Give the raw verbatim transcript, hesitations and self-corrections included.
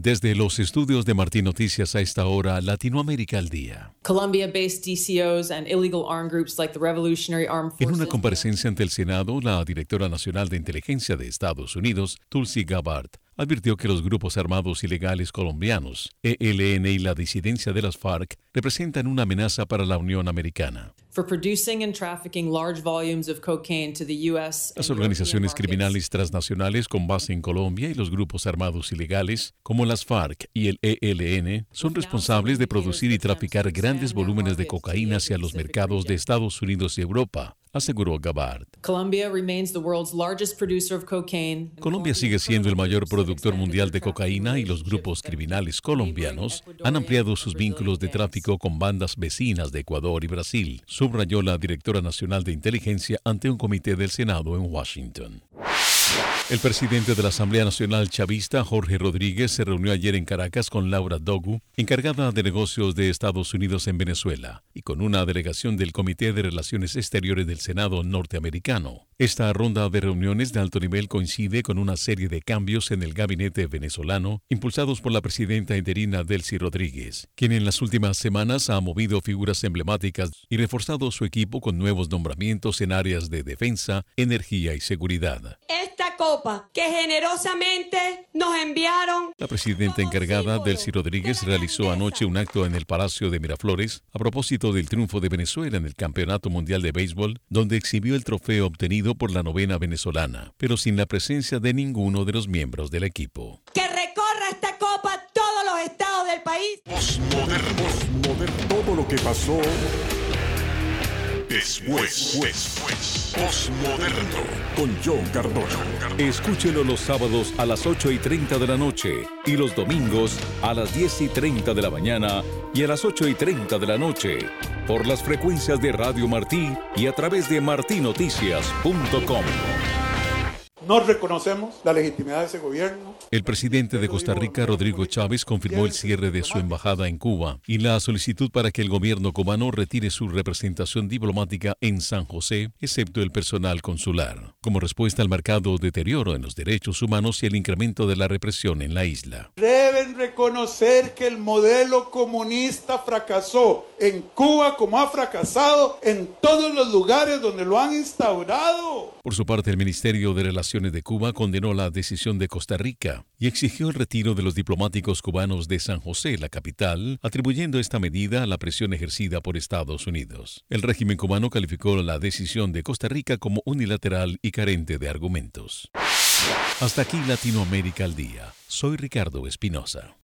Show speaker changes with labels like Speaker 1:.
Speaker 1: Desde los estudios de Martín Noticias a esta hora, Latinoamérica al día.
Speaker 2: Colombia-based D C Os and illegal armed groups like the Revolutionary Armed Forces.
Speaker 1: En una comparecencia ante el Senado, la directora nacional de inteligencia de Estados Unidos, Tulsi Gabbard, advirtió que los grupos armados ilegales colombianos, E L N y la disidencia de las FARC, representan una amenaza para la Unión Americana.
Speaker 2: For producing and trafficking large volumes of cocaine to the U S
Speaker 1: Las organizaciones criminales transnacionales con base en Colombia y los grupos armados ilegales, como las FARC y el E L N, son responsables de producir y traficar grandes volúmenes de cocaína hacia los mercados de Estados Unidos y Europa, aseguró Gabbard.
Speaker 2: Colombia remains the world's largest producer of cocaine.
Speaker 1: Colombia sigue siendo el mayor productor mundial de cocaína y los grupos criminales colombianos han ampliado sus vínculos de tráfico con bandas vecinas de Ecuador y Brasil, subrayó la directora nacional de inteligencia ante un comité del Senado en Washington. El presidente de la Asamblea Nacional Chavista, Jorge Rodríguez, se reunió ayer en Caracas con Laura Dogu, encargada de negocios de Estados Unidos en Venezuela, y con una delegación del Comité de Relaciones Exteriores del Senado norteamericano. Esta ronda de reuniones de alto nivel coincide con una serie de cambios en el gabinete venezolano, impulsados por la presidenta interina Delcy Rodríguez, quien en las últimas semanas ha movido figuras emblemáticas y reforzado su equipo con nuevos nombramientos en áreas de defensa, energía y seguridad.
Speaker 3: Esta copa que generosamente nos enviaron.
Speaker 1: La presidenta encargada, Delcy Rodríguez, realizó anoche un acto en el Palacio de Miraflores a propósito del triunfo de Venezuela en el Campeonato Mundial de Béisbol, donde exhibió el trofeo obtenido por la novena venezolana, pero sin la presencia de ninguno de los miembros del equipo.
Speaker 3: Que recorra esta copa todos los estados del país.
Speaker 4: Postmoderno, postmoderno, todo lo que pasó después, después, postmoderno, con John Cardona.
Speaker 5: Escúchelo los sábados a las ocho y treinta de la noche y los domingos a las diez y treinta de la mañana y a las ocho y treinta de la noche por las frecuencias de Radio Martí y a través de martí noticias punto com.
Speaker 6: No reconocemos la legitimidad de ese gobierno.
Speaker 1: El presidente de Costa Rica, Rodrigo Chávez, confirmó el cierre de su embajada en Cuba y la solicitud para que el gobierno cubano retire su representación diplomática en San José, excepto el personal consular, como respuesta al marcado deterioro en los derechos humanos y el incremento de la represión en la isla.
Speaker 6: Deben reconocer que el modelo comunista fracasó en Cuba como ha fracasado en todos los lugares donde lo han instaurado.
Speaker 1: Por su parte, el Ministerio de Relaciones de Cuba condenó la decisión de Costa Rica y exigió el retiro de los diplomáticos cubanos de San José, la capital, atribuyendo esta medida a la presión ejercida por Estados Unidos. El régimen cubano calificó la decisión de Costa Rica como unilateral y carente de argumentos. Hasta aquí Latinoamérica al día. Soy Ricardo Espinosa.